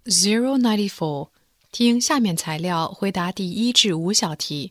094. 听下面材料回答第1至5小题。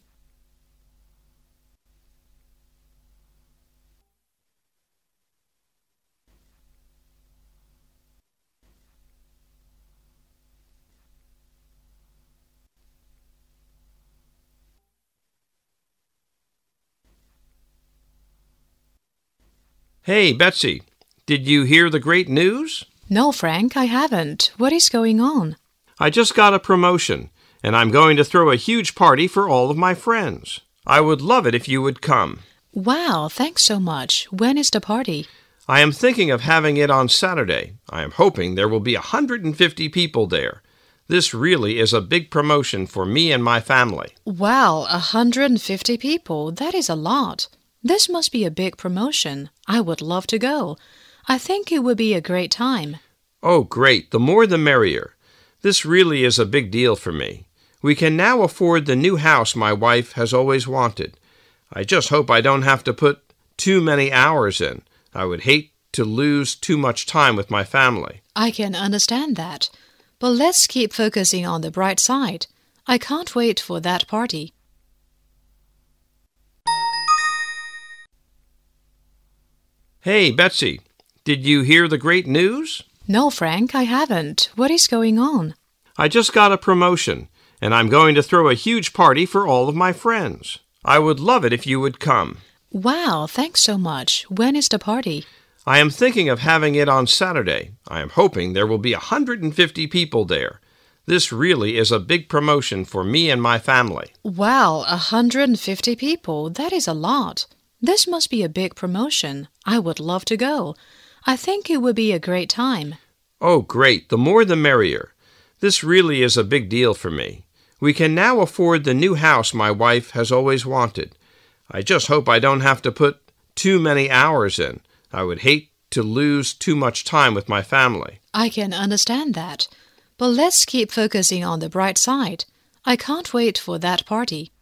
Hey, Betsy, did you hear the great news? No, Frank, I haven't. What is going on? I just got a promotion, and I'm going to throw a huge party for all of my friends. I would love it if you would come. Wow, thanks so much. When is the party? I am thinking of having it on Saturday. I am hoping there will be 150 people there. This really is a big promotion for me and my family. Wow, 150 people. That is a lot. This must be a big promotion. I would love to go. I think it would be a great time. Oh, great. The more the merrier. This really is a big deal for me. We can now afford the new house my wife has always wanted. I just hope I don't have to put too many hours in. I would hate to lose too much time with my family. I can understand that. But let's keep focusing on the bright side. I can't wait for that party. Hey, Betsy, did you hear the great news? No, Frank, I haven't. What is going on? I just got a promotion, and I'm going to throw a huge party for all of my friends. I would love it if you would come. Wow, thanks so much. When is the party? I am thinking of having it on Saturday. I am hoping there will be 150 people there. This really is a big promotion for me and my family. Wow, 150 people. That is a lot. This must be a big promotion. I would love to go. I think it would be a great time. Oh, great. The more the merrier. This really is a big deal for me. We can now afford the new house my wife has always wanted. I just hope I don't have to put too many hours in. I would hate to lose too much time with my family. I can understand that. But let's keep focusing on the bright side. I can't wait for that party.